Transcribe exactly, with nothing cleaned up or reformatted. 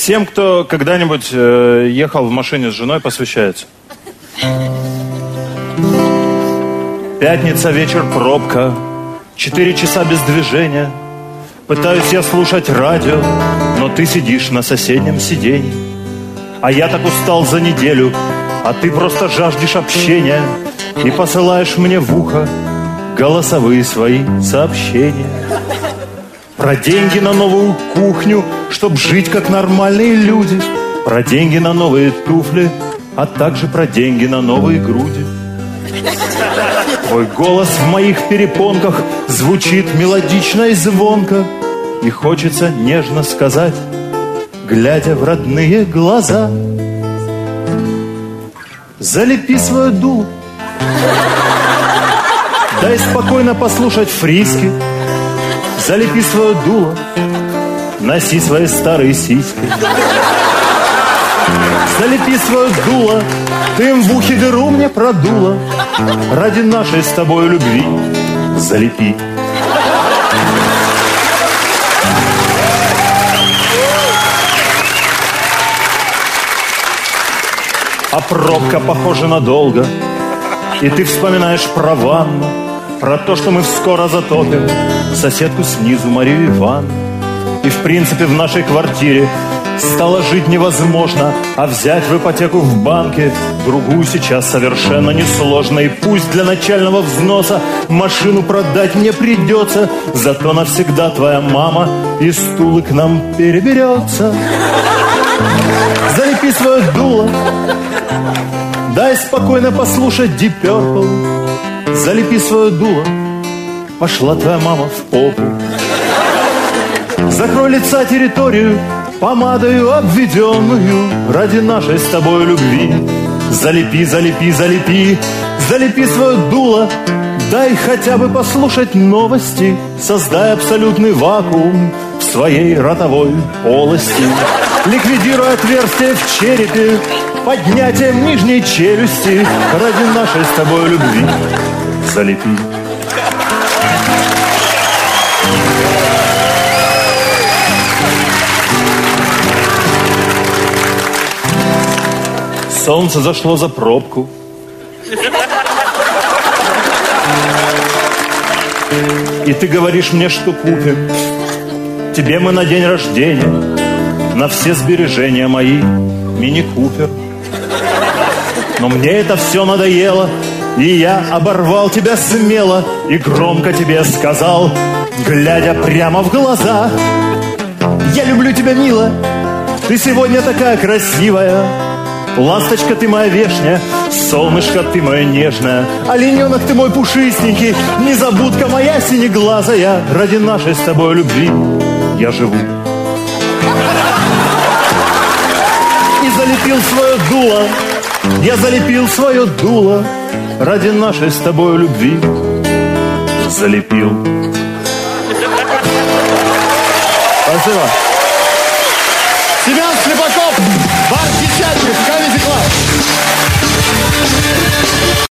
Всем, кто когда-нибудь э, ехал в машине с женой, посвящается. Пятница, вечер, пробка. Четыре часа без движения. Пытаюсь я слушать радио, но ты сидишь на соседнем сиденье. А я так устал за неделю, а ты просто жаждешь общения и посылаешь мне в ухо голосовые свои сообщения. Про деньги на новую кухню, чтоб жить как нормальные люди. Про деньги на новые туфли, а также про деньги на новые груди. Твой голос в моих перепонках звучит мелодично и звонко, и хочется нежно сказать, глядя в родные глаза: залепи свою дуло, дай спокойно послушать фриски. Залепи свое дуло, носи свои старые сиськи. Залепи свое дуло, ты им в ухе дыру мне продуло. Ради нашей с тобой любви залепи. А пробка похожа на долго, и ты вспоминаешь про ванну, про то, что мы скоро затопим соседку снизу, Марию Ивановну. И в принципе в нашей квартире стало жить невозможно, а взять в ипотеку в банке другую сейчас совершенно несложно. И пусть для начального взноса машину продать мне придется, зато навсегда твоя мама из стула к нам переберется. Залепи свое дуло, дай спокойно послушать Deep Purple. Залепи свое дуло, пошла твоя мама в попу. Закрой лица территорию помадою обведенную ради нашей с тобой любви. Залепи, залепи, залепи, залепи свое дуло, дай хотя бы послушать новости. Создай абсолютный вакуум в своей ротовой полости. Ликвидируй отверстие в черепе поднятием нижней челюсти ради нашей с тобой любви. Залепи. Солнце зашло за пробку. И ты говоришь мне, что купим тебе мы на день рождения на все сбережения мои мини-купер. Но мне это все надоело, и я оборвал тебя смело и громко тебе сказал, глядя прямо в глаза: я люблю тебя, мило, ты сегодня такая красивая. Ласточка ты моя вешняя, солнышко ты моя нежная, олененок ты мой пушистенький, незабудка моя синеглазая. Ради нашей с тобой любви я живу. И залепил свое дуло, я залепил свое дуло, ради нашей с тобой любви залепил. Спасибо. Семен Слепаков, бар Десятник, Comedy Club.